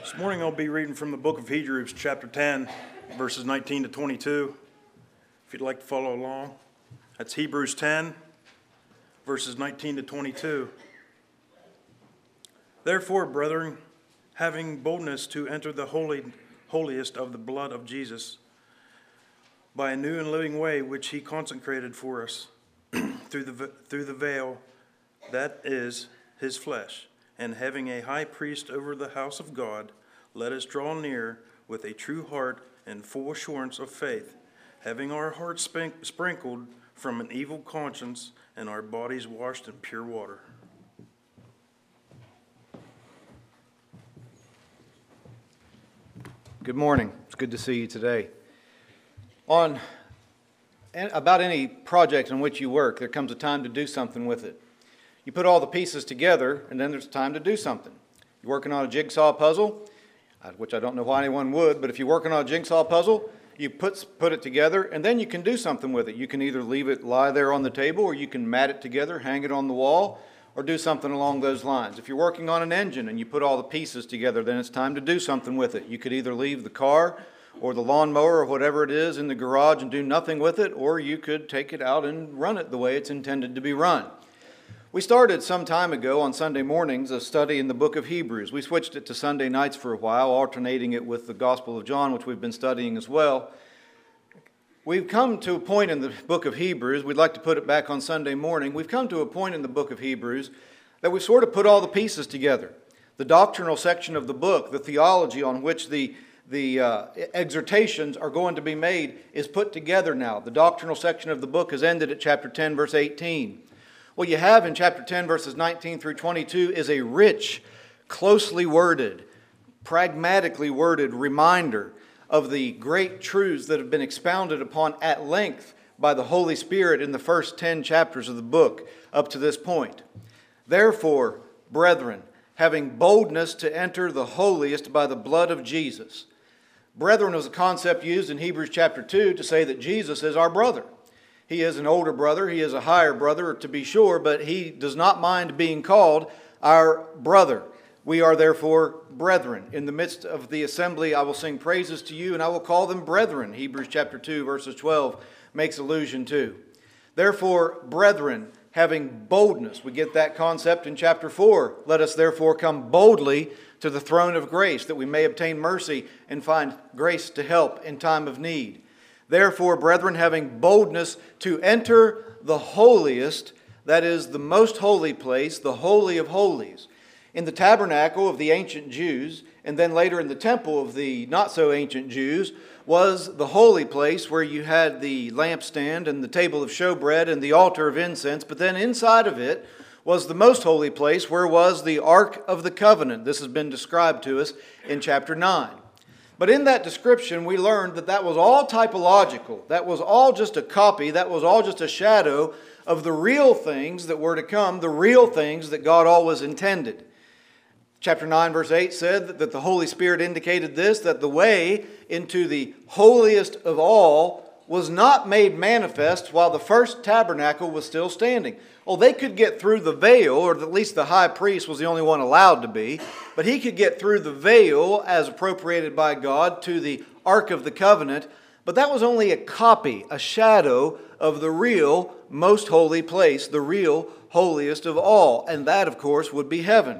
This morning I'll be reading from the book of Hebrews, chapter 10, verses 19 to 22. If you'd like to follow along, that's Hebrews 10, verses 19 to 22. Therefore, brethren, having boldness to enter the holiest of the blood of Jesus, by a new and living way which he consecrated for us through the veil, that is his flesh, and having a high priest over the house of God, let us draw near with a true heart and full assurance of faith, having our hearts sprinkled from an evil conscience and our bodies washed in pure water. Good morning. It's good to see you today. About any project in which you work, there comes a time to do something with it. You put all the pieces together, and then there's time to do something. You're working on a jigsaw puzzle, which I don't know why anyone would, but if you're working on a jigsaw puzzle, you put it together, and then you can do something with it. You can either leave it lie there on the table, or you can mat it together, hang it on the wall, or do something along those lines. If you're working on an engine and you put all the pieces together, then it's time to do something with it. You could either leave the car or the lawnmower or whatever it is in the garage and do nothing with it, or you could take it out and run it the way it's intended to be run. We started some time ago on Sunday mornings a study in the book of Hebrews. We switched it to Sunday nights for a while, alternating it with the Gospel of John, which we've been studying as well. We've come to a point in the book of Hebrews, we'd like to put it back on Sunday morning, we've come to a point in the book of Hebrews that we've sort of put all the pieces together. The doctrinal section of the book, the theology on which the exhortations are going to be made is put together now. The doctrinal section of the book has ended at chapter 10, verse 18. What you have in chapter 10, verses 19 through 22 is a rich, closely worded, pragmatically worded reminder of the great truths that have been expounded upon at length by the Holy Spirit in the first 10 chapters of the book up to this point. Therefore, brethren, having boldness to enter the holiest by the blood of Jesus. Brethren was a concept used in Hebrews chapter 2 to say that Jesus is our brother. He is an older brother, he is a higher brother to be sure, but he does not mind being called our brother. We are therefore brethren. In the midst of the assembly I will sing praises to you, and I will call them brethren. Hebrews chapter 2 verses 12 makes allusion to. Therefore, brethren, having boldness. We get that concept in chapter 4. Let us therefore come boldly to the throne of grace, that we may obtain mercy and find grace to help in time of need. Therefore, brethren, having boldness to enter the holiest, that is the most holy place, the Holy of Holies. In the tabernacle of the ancient Jews, and then later in the temple of the not-so-ancient Jews, was the holy place where you had the lampstand and the table of showbread and the altar of incense, but then inside of it was the most holy place where was the Ark of the Covenant. This has been described to us in chapter 9. But in that description, we learned that that was all typological. That was all just a copy. That was all just a shadow of the real things that were to come, the real things that God always intended. Chapter 9, verse 8 said that the Holy Spirit indicated this, that the way into the holiest of all was not made manifest while the first tabernacle was still standing. Oh, they could get through the veil, or at least the high priest was the only one allowed to be, but he could get through the veil as appropriated by God to the Ark of the Covenant, but that was only a copy, a shadow of the real most holy place, the real holiest of all, and that, of course, would be heaven.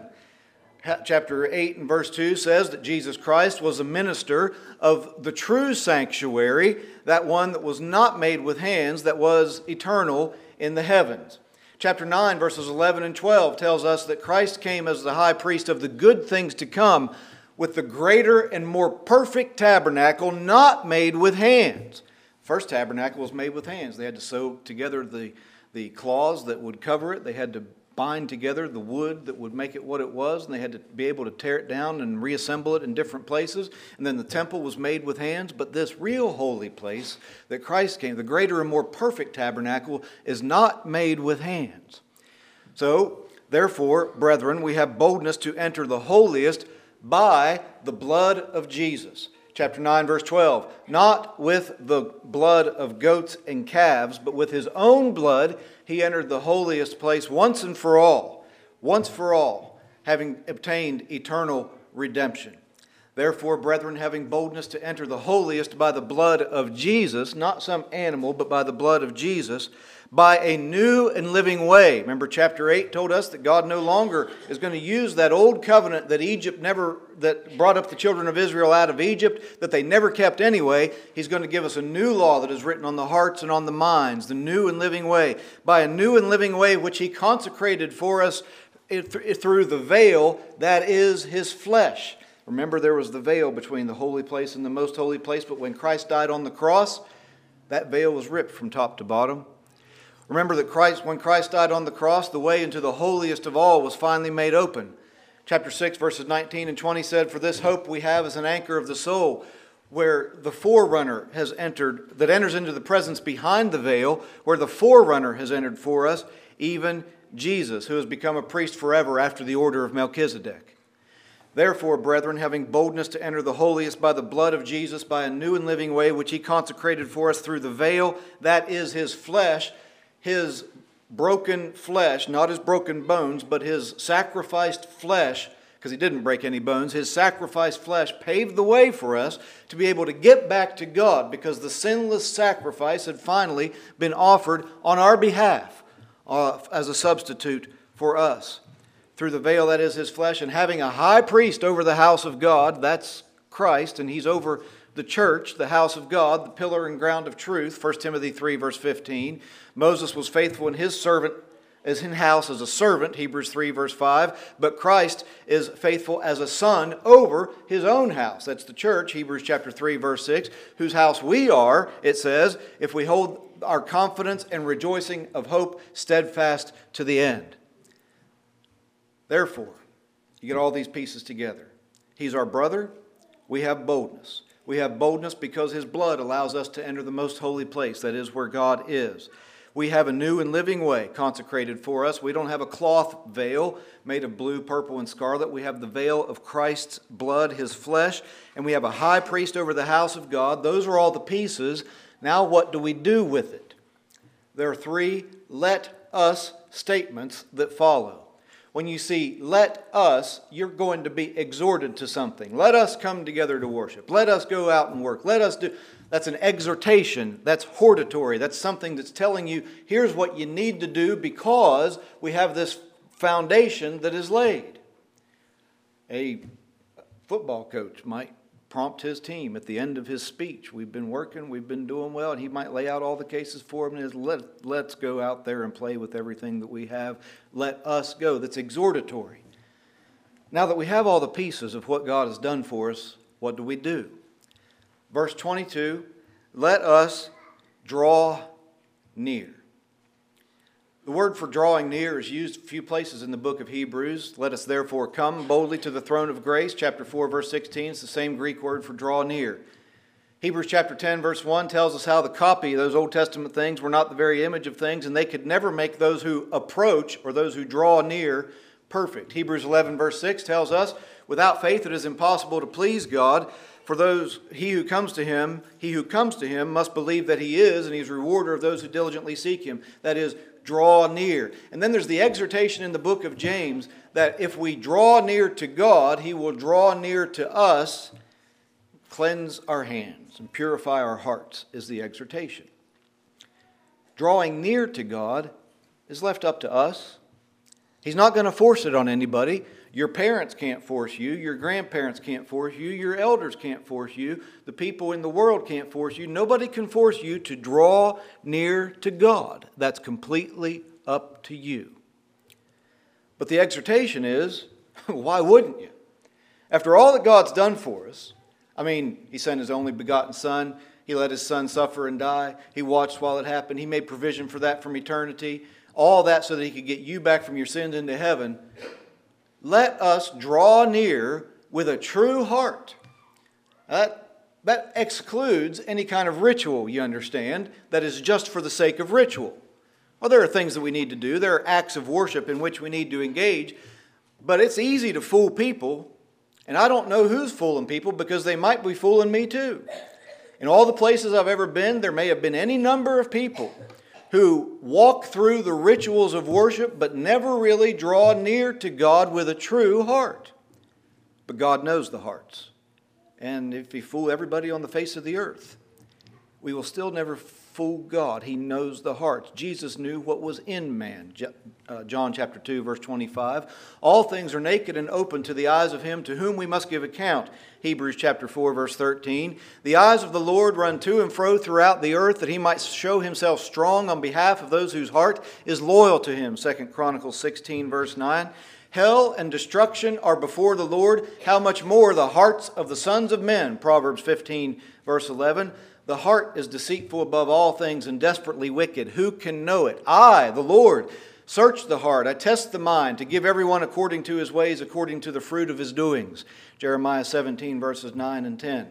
Chapter 8 and verse 2 says that Jesus Christ was a minister of the true sanctuary, that one that was not made with hands, that was eternal in the heavens. Chapter 9 verses 11 and 12 tells us that Christ came as the high priest of the good things to come with the greater and more perfect tabernacle not made with hands. First tabernacle was made with hands. They had to sew together the cloths that would cover it. They had to bind together the wood that would make it what it was, and they had to be able to tear it down and reassemble it in different places. And then the temple was made with hands, but this real holy place that Christ came, the greater and more perfect tabernacle, is not made with hands. So, therefore, brethren, we have boldness to enter the holiest by the blood of Jesus. Chapter 9, verse 12, not with the blood of goats and calves, but with his own blood he entered the holiest place once for all, having obtained eternal redemption. Therefore, brethren, having boldness to enter the holiest by the blood of Jesus, not some animal, but by the blood of Jesus, by a new and living way. Remember, chapter 8 told us that God no longer is going to use that old covenant that brought up the children of Israel out of Egypt, that they never kept anyway. He's going to give us a new law that is written on the hearts and on the minds, the new and living way. By a new and living way which He consecrated for us through the veil, that is His flesh. Remember, there was the veil between the holy place and the most holy place, but when Christ died on the cross, that veil was ripped from top to bottom. Remember that when Christ died on the cross, the way into the holiest of all was finally made open. Chapter 6, verses 19 and 20 said, "For this hope we have as an anchor of the soul, where the forerunner has entered, that enters into the presence behind the veil, where the forerunner has entered for us, even Jesus, who has become a priest forever after the order of Melchizedek. Therefore, brethren, having boldness to enter the holiest by the blood of Jesus, by a new and living way which He consecrated for us through the veil, that is His flesh, His broken flesh, not His broken bones, but His sacrificed flesh, because He didn't break any bones. His sacrificed flesh paved the way for us to be able to get back to God, because the sinless sacrifice had finally been offered on our behalf as a substitute for us. Through the veil, that is His flesh, and having a high priest over the house of God, that's Christ, and He's over the church, the house of God, the pillar and ground of truth, 1 Timothy 3, verse 15. Moses was faithful in his house as a servant, Hebrews 3, verse 5, but Christ is faithful as a son over His own house. That's the church, Hebrews chapter 3, verse 6, whose house we are, it says, if we hold our confidence and rejoicing of hope steadfast to the end. Therefore, you get all these pieces together. He's our brother. We have boldness. We have boldness because His blood allows us to enter the most holy place, that is where God is. We have a new and living way consecrated for us. We don't have a cloth veil made of blue, purple, and scarlet. We have the veil of Christ's blood, His flesh, and we have a high priest over the house of God. Those are all the pieces. Now what do we do with it? There are 3 let us statements that follow. When you see let us, you're going to be exhorted to something. Let us come together to worship. Let us go out and work. Let us do. That's an exhortation. That's hortatory. That's something that's telling you, here's what you need to do because we have this foundation that is laid. A football coach might prompt his team at the end of his speech. We've been working, we've been doing well, and he might lay out all the cases for them and let's go out there and play with everything that we have. Let us go. That's exhortatory. Now that we have all the pieces of what God has done for us, what do? Verse 22, let us draw near. The word for drawing near is used a few places in the book of Hebrews. Let us therefore come boldly to the throne of grace. Chapter 4, verse 16 is the same Greek word for draw near. Hebrews chapter 10, verse 1 tells us how the copy of those Old Testament things were not the very image of things, and they could never make those who approach or those who draw near perfect. Hebrews 11, verse 6 tells us, without faith it is impossible to please God. For he who comes to him must believe that He is, and He's a rewarder of those who diligently seek Him. That is, draw near. And then there's the exhortation in the book of James that if we draw near to God, He will draw near to us, cleanse our hands, and purify our hearts, is the exhortation. Drawing near to God is left up to us. He's not going to force it on anybody. Your parents can't force you. Your grandparents can't force you. Your elders can't force you. The people in the world can't force you. Nobody can force you to draw near to God. That's completely up to you. But the exhortation is, why wouldn't you? After all that God's done for us, He sent His only begotten Son. He let His Son suffer and die. He watched while it happened. He made provision for that from eternity. All that so that He could get you back from your sins into heaven. Let us draw near with a true heart. That excludes any kind of ritual, you understand, that is just for the sake of ritual. Well, there are things that we need to do. There are acts of worship in which we need to engage. But it's easy to fool people. And I don't know who's fooling people because they might be fooling me too. In all the places I've ever been, there may have been any number of people who walk through the rituals of worship but never really draw near to God with a true heart. But God knows the hearts. and if he fool everybody on the face of the earth, we will still never fool God. He knows the hearts. Jesus knew what was in man. John chapter 2, verse 25. All things are naked and open to the eyes of him to whom we must give account. Hebrews chapter 4, verse 13. The eyes of the Lord run to and fro throughout the earth, that he might show himself strong on behalf of those whose heart is loyal to him. 2 Chronicles 16, verse 9. Hell and destruction are before the Lord. How much more the hearts of the sons of men. Proverbs 15, verse 11. The heart is deceitful above all things and desperately wicked. Who can know it? I, the Lord, search the heart. I test the mind to give everyone according to his ways, according to the fruit of his doings. Jeremiah 17, verses 9 and 10.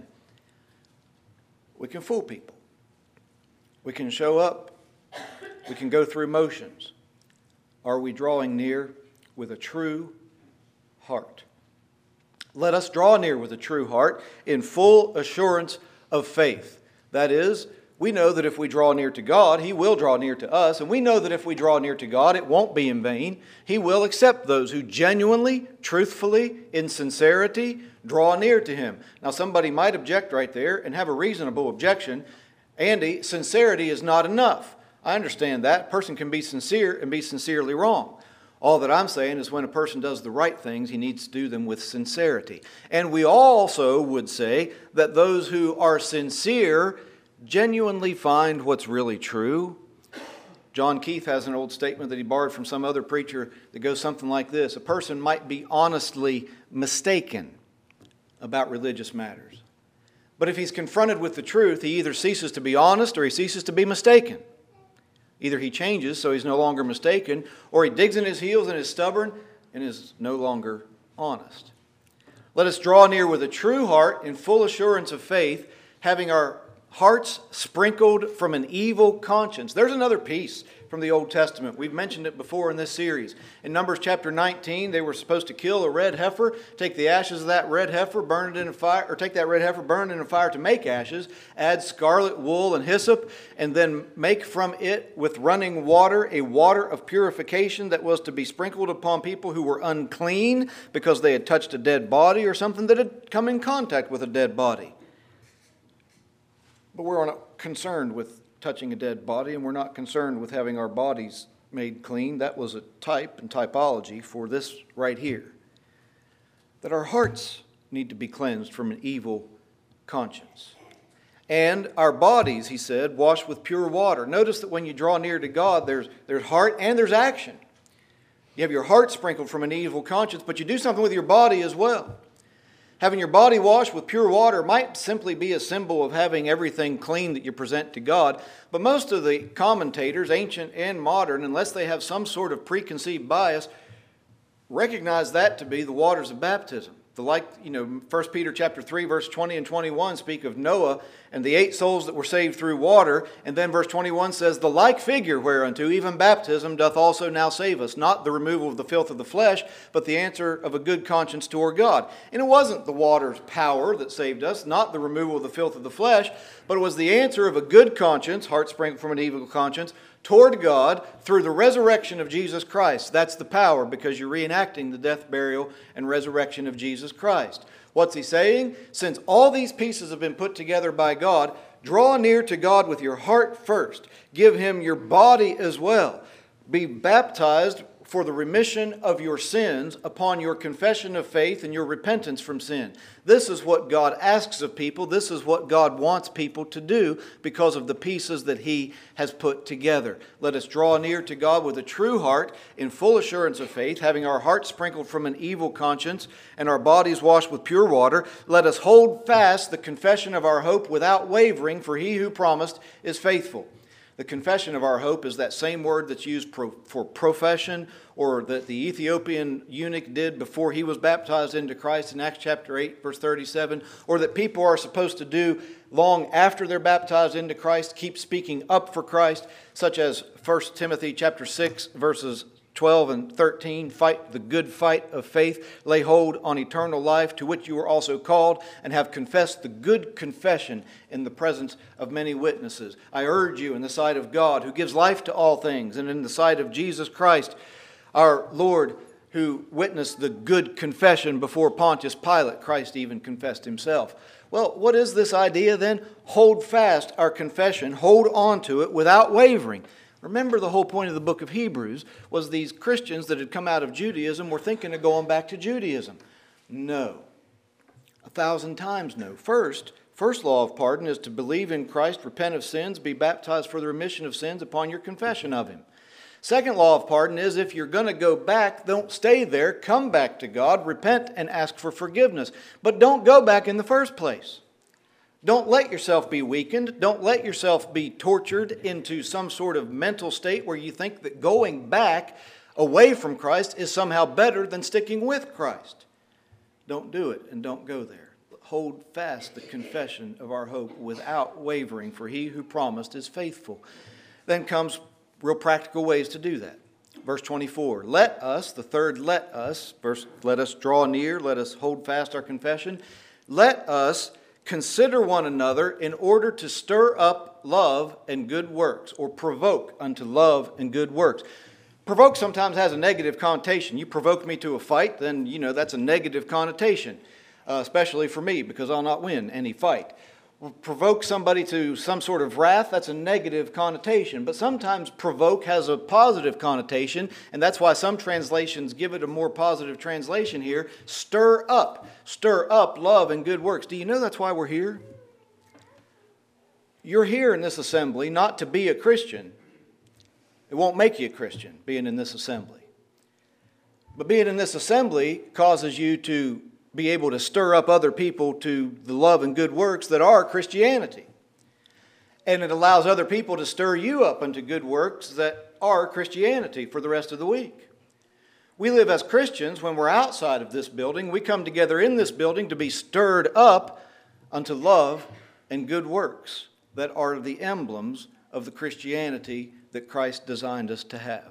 We can fool people. We can show up. We can go through motions. Are we drawing near with a true heart? Let us draw near with a true heart in full assurance of faith. That is, we know that if we draw near to God, He will draw near to us. And we know that if we draw near to God, it won't be in vain. He will accept those who genuinely, truthfully, in sincerity, draw near to Him. Now, somebody might object right there and have a reasonable objection. Andy, sincerity is not enough. I understand that. A person can be sincere and be sincerely wrong. All that I'm saying is when a person does the right things, he needs to do them with sincerity. And we also would say that those who are sincere genuinely find what's really true. John Keith has an old statement that he borrowed from some other preacher that goes something like this. A person might be honestly mistaken about religious matters. But if he's confronted with the truth, he either ceases to be honest or he ceases to be mistaken. Either he changes so he's no longer mistaken, or he digs in his heels and is stubborn and is no longer honest. Let us draw near with a true heart in full assurance of faith, having our hearts sprinkled from an evil conscience. There's another piece from the Old Testament. We've mentioned it before in this series. In Numbers chapter 19, they were supposed to kill a red heifer, take the ashes of that red heifer, burn it in a fire, or take that red heifer, burn it in a fire to make ashes, add scarlet wool and hyssop, and then make from it with running water a water of purification that was to be sprinkled upon people who were unclean because they had touched a dead body or something that had come in contact with a dead body. But we're not concerned with touching a dead body, and we're not concerned with having our bodies made clean. That was a type and typology for this right here. That our hearts need to be cleansed from an evil conscience. And our bodies, he said, washed with pure water. Notice that when you draw near to God, there's heart and there's action. You have your heart sprinkled from an evil conscience, but you do something with your body as well. Having your body washed with pure water might simply be a symbol of having everything clean that you present to God, but most of the commentators, ancient and modern, unless they have some sort of preconceived bias, recognize that to be the waters of baptism. 1 Peter chapter 3, verse 20 and 21 speak of Noah and the 8 souls that were saved through water. And then verse 21 says, the like figure whereunto even baptism doth also now save us, not the removal of the filth of the flesh, but the answer of a good conscience toward God. And it wasn't the water's power that saved us, not the removal of the filth of the flesh, but it was the answer of a good conscience, heart sprinkled from an evil conscience, toward God through the resurrection of Jesus Christ. That's the power, because you're reenacting the death, burial, and resurrection of Jesus Christ. What's he saying? Since all these pieces have been put together by God, draw near to God with your heart first. Give Him your body as well. Be baptized for the remission of your sins upon your confession of faith and your repentance from sin. This is what God asks of people. This is what God wants people to do because of the pieces that He has put together. Let us draw near to God with a true heart in full assurance of faith, having our hearts sprinkled from an evil conscience and our bodies washed with pure water. Let us hold fast the confession of our hope without wavering, for He who promised is faithful. The confession of our hope is that same word that's used for profession, or that the Ethiopian eunuch did before he was baptized into Christ in Acts chapter 8, verse 37, or that people are supposed to do long after they're baptized into Christ, keep speaking up for Christ, such as 1 Timothy chapter 6, verses 12 and 13, fight the good fight of faith, lay hold on eternal life, to which you were also called, and have confessed the good confession in the presence of many witnesses. I urge you in the sight of God, who gives life to all things, and in the sight of Jesus Christ, our Lord, who witnessed the good confession before Pontius Pilate. Christ even confessed himself. Well, what is this idea then? Hold fast our confession, hold on to it without wavering. Remember, the whole point of the book of Hebrews was these Christians that had come out of Judaism were thinking of going back to Judaism. No. 1,000 times no. First law of pardon is to believe in Christ, repent of sins, be baptized for the remission of sins upon your confession of Him. Second law of pardon is if you're going to go back, don't stay there. Come back to God, repent, and ask for forgiveness. But don't go back in the first place. Don't let yourself be weakened. Don't let yourself be tortured into some sort of mental state where you think that going back away from Christ is somehow better than sticking with Christ. Don't do it and don't go there. Hold fast the confession of our hope without wavering, for He who promised is faithful. Then comes real practical ways to do that. Verse 24, let us, the third let us, let us draw near, let us hold fast our confession. Let us consider one another in order to stir up love and good works, or provoke unto love and good works. Provoke sometimes has a negative connotation. You provoke me to a fight, then that's a negative connotation, especially for me, because I'll not win any fight. Provoke somebody to some sort of wrath, that's a negative connotation. But sometimes provoke has a positive connotation, and that's why some translations give it a more positive translation here. Stir up love and good works. Do you know that's why we're here? You're here in this assembly not to be a Christian. It won't make you a Christian, being in this assembly. But being in this assembly causes you to be able to stir up other people to the love and good works that are Christianity. And it allows other people to stir you up into good works that are Christianity for the rest of the week. We live as Christians when we're outside of this building. We come together in this building to be stirred up unto love and good works that are the emblems of the Christianity that Christ designed us to have.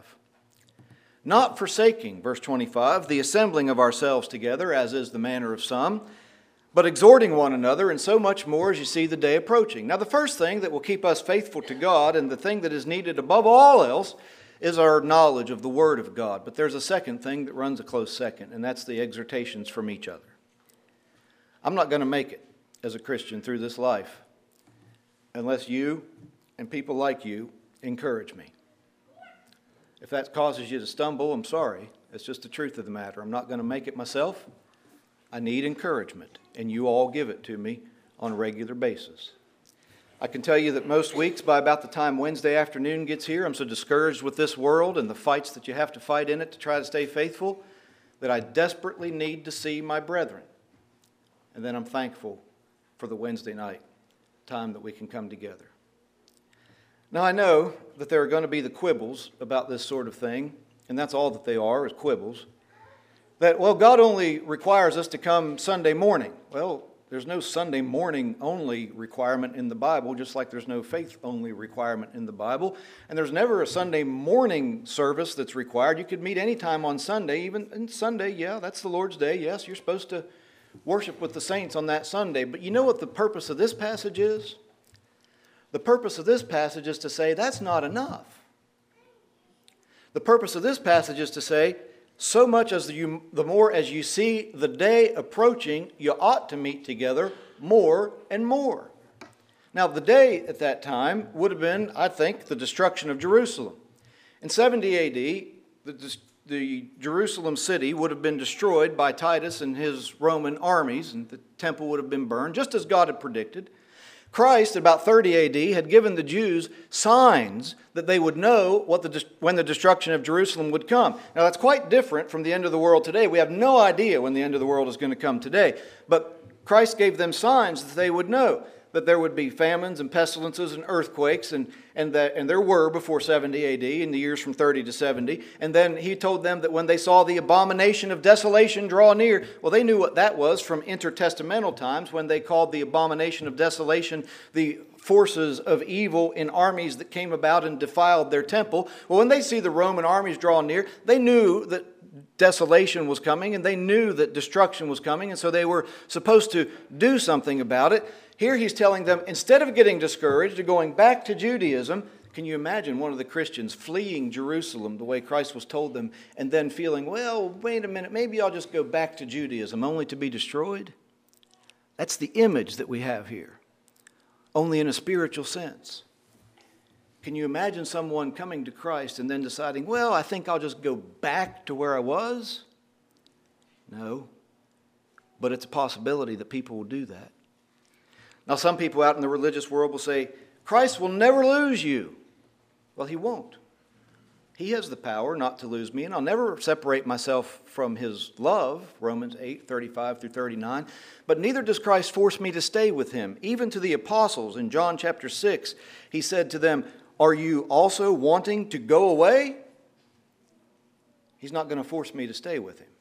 Not forsaking, verse 25, the assembling of ourselves together, as is the manner of some, but exhorting one another, and so much more as you see the day approaching. Now, the first thing that will keep us faithful to God, and the thing that is needed above all else, is our knowledge of the Word of God. But there's a second thing that runs a close second, and that's the exhortations from each other. I'm not going to make it as a Christian through this life unless you and people like you encourage me. If that causes you to stumble, I'm sorry. It's just the truth of the matter. I'm not going to make it myself. I need encouragement, and you all give it to me on a regular basis. I can tell you that most weeks, by about the time Wednesday afternoon gets here, I'm so discouraged with this world and the fights that you have to fight in it to try to stay faithful that I desperately need to see my brethren. And then I'm thankful for the Wednesday night time that we can come together. Now, I know that there are going to be the quibbles about this sort of thing, and that's all that they are, is quibbles. That, well, God only requires us to come Sunday morning. Well, there's no Sunday morning only requirement in the Bible, just like there's no faith only requirement in the Bible. And there's never a Sunday morning service that's required. You could meet any time on Sunday, even on Sunday, yeah, that's the Lord's day. Yes, you're supposed to worship with the saints on that Sunday. But you know what the purpose of this passage is? The purpose of this passage is to say that's not enough. The purpose of this passage is to say, so much as the more as you see the day approaching, you ought to meet together more and more. Now, the day at that time would have been, I think, the destruction of Jerusalem. In 70 AD, the Jerusalem city would have been destroyed by Titus and his Roman armies, and the temple would have been burned, just as God had predicted. Christ, about 30 AD, had given the Jews signs that they would know when the destruction of Jerusalem would come. Now, that's quite different from the end of the world today. We have no idea when the end of the world is going to come today. But Christ gave them signs that they would know that there would be famines and pestilences and earthquakes, and there were before 70 AD in the years from 30 to 70. And then he told them that when they saw the abomination of desolation draw near, well, they knew what that was from intertestamental times when they called the abomination of desolation the forces of evil in armies that came about and defiled their temple. Well, when they see the Roman armies draw near, they knew that desolation was coming, and they knew that destruction was coming, and so they were supposed to do something about it. Here he's telling them, instead of getting discouraged or going back to Judaism, Can you imagine one of the Christians fleeing Jerusalem the way Christ was told them, and then feeling, well, wait a minute, maybe I'll just go back to Judaism, only to be destroyed? That's the image that we have here, only in a spiritual sense. Can you imagine someone coming to Christ and then deciding, well, I think I'll just go back to where I was? No, but it's a possibility that people will do that. Now, some people out in the religious world will say, Christ will never lose you. Well, he won't. He has the power not to lose me, and I'll never separate myself from his love, Romans 8:35 through 39. But neither does Christ force me to stay with him. Even to the apostles in John chapter 6, he said to them, are you also wanting to go away? He's not going to force me to stay with him.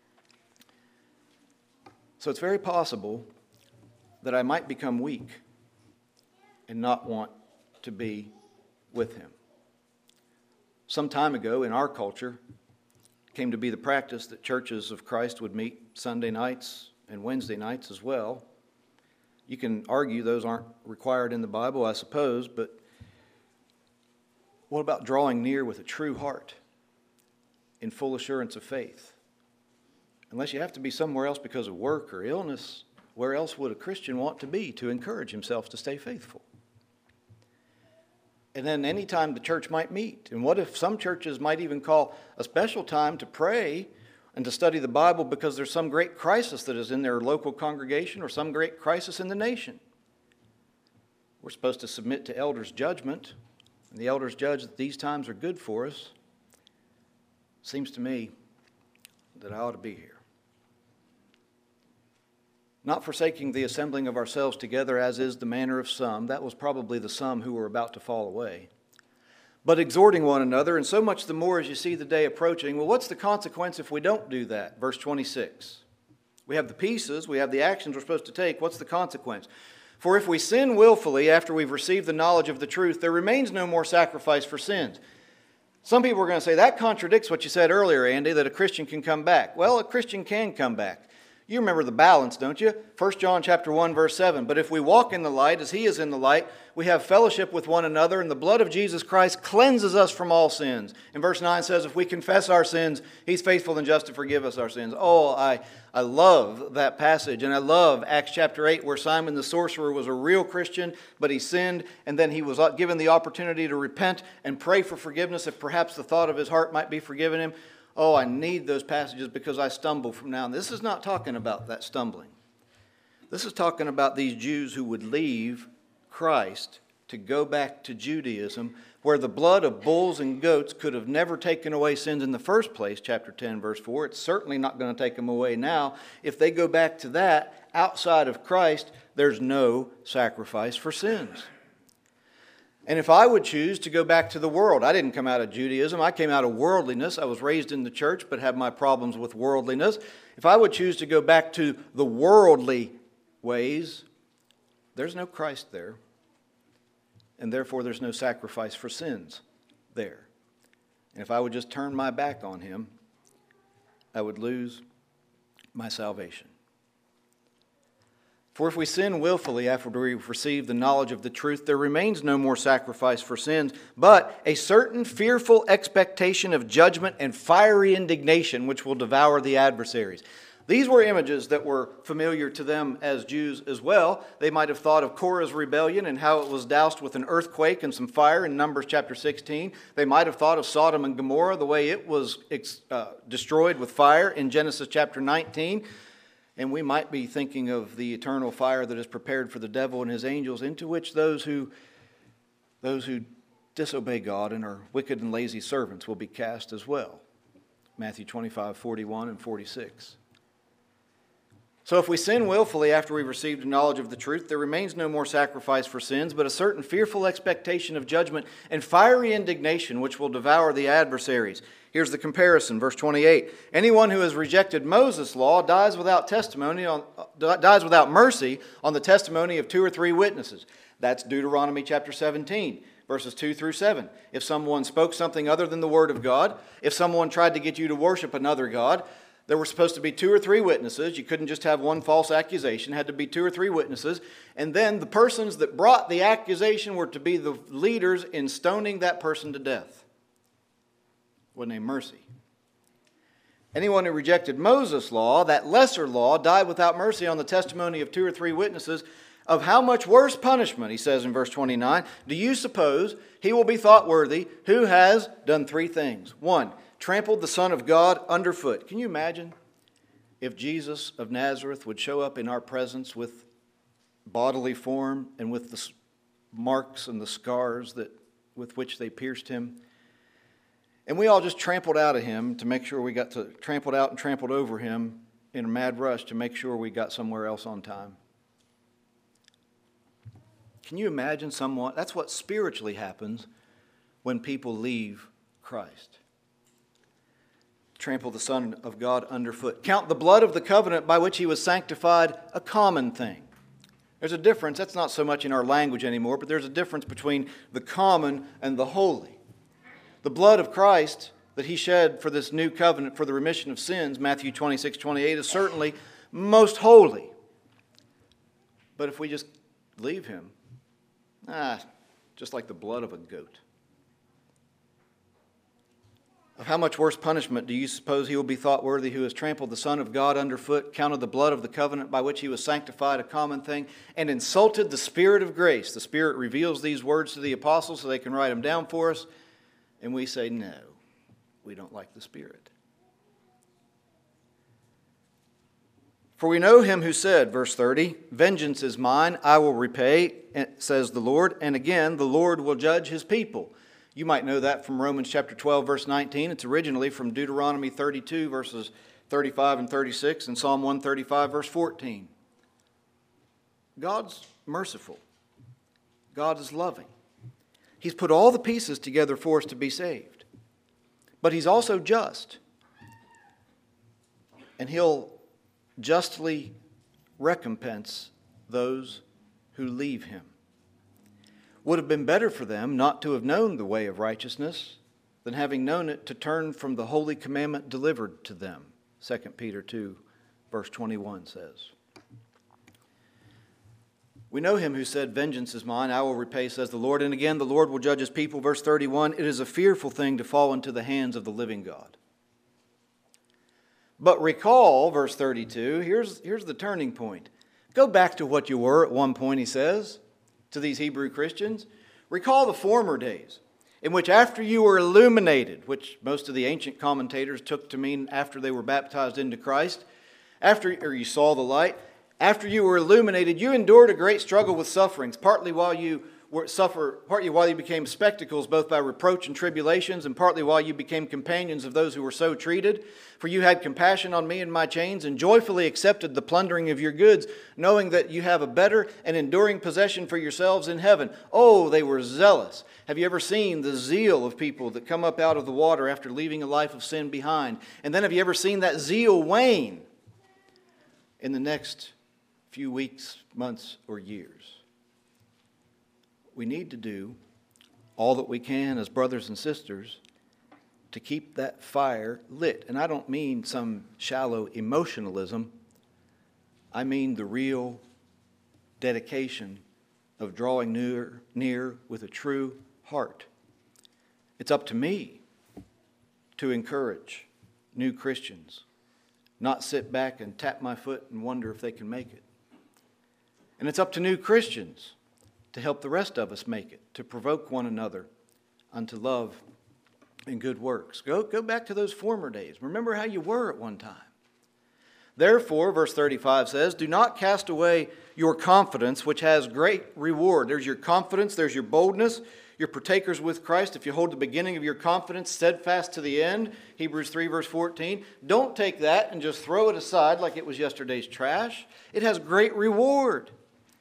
So it's very possible that I might become weak and not want to be with him. Some time ago in our culture, it came to be the practice that churches of Christ would meet Sunday nights and Wednesday nights as well. You can argue those aren't required in the Bible, I suppose, but what about drawing near with a true heart in full assurance of faith? Unless you have to be somewhere else because of work or illness, where else would a Christian want to be to encourage himself to stay faithful? And then any time the church might meet. And what if some churches might even call a special time to pray and to study the Bible because there's some great crisis that is in their local congregation or some great crisis in the nation? We're supposed to submit to elders' judgment, and the elders judge that these times are good for us. Seems to me that I ought to be here. Not forsaking the assembling of ourselves together, as is the manner of some. That was probably the some who were about to fall away. But exhorting one another, and so much the more as you see the day approaching. Well, what's the consequence if we don't do that? Verse 26. We have the pieces, we have the actions we're supposed to take. What's the consequence? For if we sin willfully after we've received the knowledge of the truth, there remains no more sacrifice for sins. Some people are going to say, that contradicts what you said earlier, Andy, that a Christian can come back. Well, a Christian can come back. You remember the balance, don't you? 1 John chapter 1, verse 7. But if we walk in the light as he is in the light, we have fellowship with one another, and the blood of Jesus Christ cleanses us from all sins. And verse 9 says, if we confess our sins, he's faithful and just to forgive us our sins. Oh, I love that passage. And I love Acts chapter 8, where Simon the sorcerer was a real Christian, but he sinned, and then he was given the opportunity to repent and pray for forgiveness if perhaps the thought of his heart might be forgiven him. Oh, I need those passages because I stumble from now on. This is not talking about that stumbling. This is talking about these Jews who would leave Christ to go back to Judaism, where the blood of bulls and goats could have never taken away sins in the first place, chapter 10, verse 4. It's certainly not going to take them away now. If they go back to that, outside of Christ, there's no sacrifice for sins. And if I would choose to go back to the world, I didn't come out of Judaism, I came out of worldliness. I was raised in the church but had my problems with worldliness. If I would choose to go back to the worldly ways, there's no Christ there. And therefore there's no sacrifice for sins there. And if I would just turn my back on him, I would lose my salvation. For if we sin willfully after we've received the knowledge of the truth, there remains no more sacrifice for sins, but a certain fearful expectation of judgment and fiery indignation which will devour the adversaries. These were images that were familiar to them as Jews as well. They might have thought of Korah's rebellion and how it was doused with an earthquake and some fire in Numbers chapter 16. They might have thought of Sodom and Gomorrah, the way it was destroyed with fire in Genesis chapter 19. And we might be thinking of the eternal fire that is prepared for the devil and his angels, into which those who disobey God and are wicked and lazy servants will be cast as well. Matthew 25, 41 and 46. So if we sin willfully after we've received the knowledge of the truth, there remains no more sacrifice for sins, but a certain fearful expectation of judgment and fiery indignation which will devour the adversaries. Here's the comparison, verse 28. Anyone who has rejected Moses' law dies without mercy on the testimony of 2 or 3 witnesses. That's Deuteronomy chapter 17, verses 2 through 7. If someone spoke something other than the word of God, if someone tried to get you to worship another god, There were supposed to be 2 or 3 witnesses. You couldn't just have one false accusation. It had to be 2 or 3 witnesses. And then the persons that brought the accusation were to be the leaders in stoning that person to death. Wasn't a mercy. Anyone who rejected Moses' law, that lesser law, died without mercy on the testimony of 2 or 3 witnesses. Of how much worse punishment, he says in verse 29, do you suppose he will be thought worthy who has done 3 things? 1, trampled the Son of God underfoot. Can you imagine if Jesus of Nazareth would show up in our presence with bodily form and with the marks and the scars with which they pierced him? And we all just trampled out of him to make sure we got to, trampled out and trampled over him in a mad rush to make sure we got somewhere else on time. Can you imagine someone? That's what spiritually happens when people leave Christ. Trample the Son of God underfoot. Count the blood of the covenant by which he was sanctified a common thing. There's a difference. That's not so much in our language anymore, but there's a difference between the common and the holy. The blood of Christ that he shed for this new covenant for the remission of sins, Matthew 26:28, is certainly most holy. But if we just leave him, just like the blood of a goat. Of how much worse punishment do you suppose he will be thought worthy who has trampled the Son of God underfoot, counted the blood of the covenant by which he was sanctified a common thing, and insulted the Spirit of grace? The Spirit reveals these words to the apostles so they can write them down for us. And we say, no, we don't like the Spirit. For we know him who said, verse 30, vengeance is mine, I will repay, says the Lord. And again, the Lord will judge his people. You might know that from Romans chapter 12, verse 19. It's originally from Deuteronomy 32, verses 35 and 36, and Psalm 135, verse 14. God's merciful. God is loving. He's put all the pieces together for us to be saved. But he's also just. And he'll justly recompense those who leave him. Would have been better for them not to have known the way of righteousness than having known it to turn from the holy commandment delivered to them. 2 Peter 2, verse 21 says. We know him who said, vengeance is mine, I will repay, says the Lord. And again, the Lord will judge his people. Verse 31, it is a fearful thing to fall into the hands of the living God. But recall, verse 32, here's the turning point. Go back to what you were at one point, he says, to these Hebrew Christians. Recall the former days, in which after you were illuminated, which most of the ancient commentators took to mean after they were baptized into Christ, or you saw the light, after you were illuminated, you endured a great struggle with sufferings, partly while you became spectacles both by reproach and tribulations, and partly while you became companions of those who were so treated. For you had compassion on me and my chains, and joyfully accepted the plundering of your goods, knowing that you have a better and enduring possession for yourselves in heaven. Oh, they were zealous. Have you ever seen the zeal of people that come up out of the water after leaving a life of sin behind? And then have you ever seen that zeal wane in the next few weeks, months, or years? We need to do all that we can as brothers and sisters to keep that fire lit. And I don't mean some shallow emotionalism. I mean the real dedication of drawing near with a true heart. It's up to me to encourage new Christians, not sit back and tap my foot and wonder if they can make it. And it's up to new Christians to help the rest of us make it, to provoke one another unto love and good works. Go back to those former days. Remember how you were at one time. Therefore, verse 35 says, do not cast away your confidence, which has great reward. There's your confidence, there's your boldness. You're partakers with Christ if you hold the beginning of your confidence steadfast to the end. Hebrews 3, verse 14. Don't take that and just throw it aside like it was yesterday's trash. It has great reward.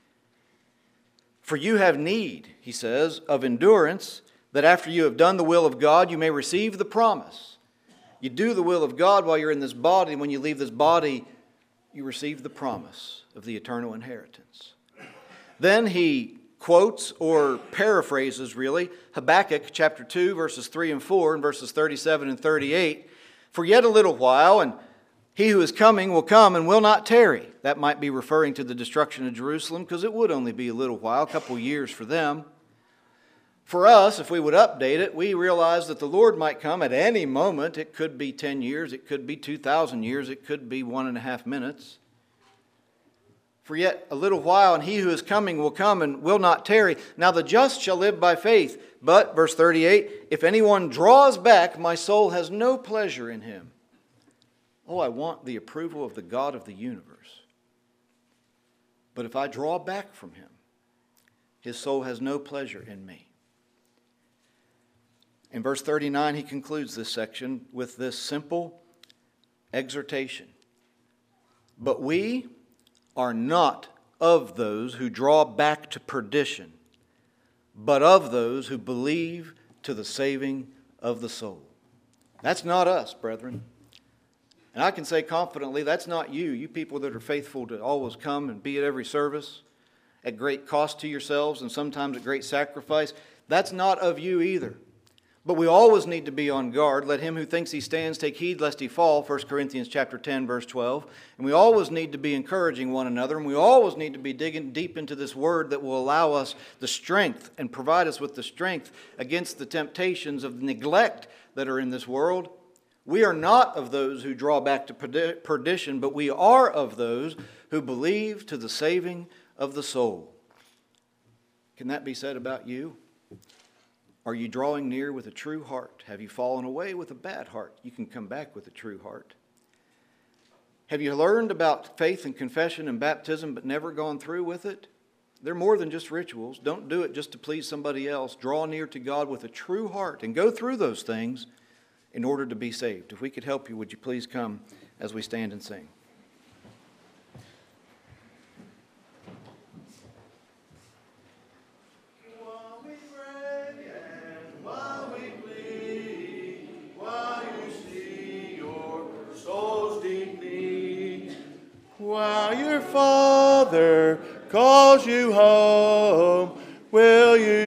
For you have need, he says, of endurance, that after you have done the will of God, you may receive the promise. You do the will of God while you're in this body, and when you leave this body, you receive the promise of the eternal inheritance. Then he quotes, or paraphrases really, Habakkuk chapter 2, verses 3 and 4, and verses 37 and 38. For yet a little while, and He who is coming will come and will not tarry. That might be referring to the destruction of Jerusalem, because it would only be a little while, a couple years for them. For us, if we would update it, we realize that the Lord might come at any moment. It could be 10 years, it could be 2,000 years, it could be 1.5 minutes. For yet a little while, and he who is coming will come and will not tarry. Now the just shall live by faith. But, verse 38, if anyone draws back, my soul has no pleasure in him. Oh, I want the approval of the God of the universe. But if I draw back from him, his soul has no pleasure in me. In verse 39, he concludes this section with this simple exhortation. But we are not of those who draw back to perdition, but of those who believe to the saving of the soul. That's not us, brethren. And I can say confidently, that's not you. You people that are faithful to always come and be at every service at great cost to yourselves and sometimes at great sacrifice. That's not of you either. But we always need to be on guard. Let him who thinks he stands take heed lest he fall, 1 Corinthians chapter 10, verse 12. And we always need to be encouraging one another, and we always need to be digging deep into this word that will allow us the strength and provide us with the strength against the temptations of neglect that are in this world. We are not of those who draw back to perdition, but we are of those who believe to the saving of the soul. Can that be said about you? Are you drawing near with a true heart? Have you fallen away with a bad heart? You can come back with a true heart. Have you learned about faith and confession and baptism but never gone through with it? They're more than just rituals. Don't do it just to please somebody else. Draw near to God with a true heart and go through those things in order to be saved. If we could help you, would you please come as we stand and sing? While your Father calls you home, will you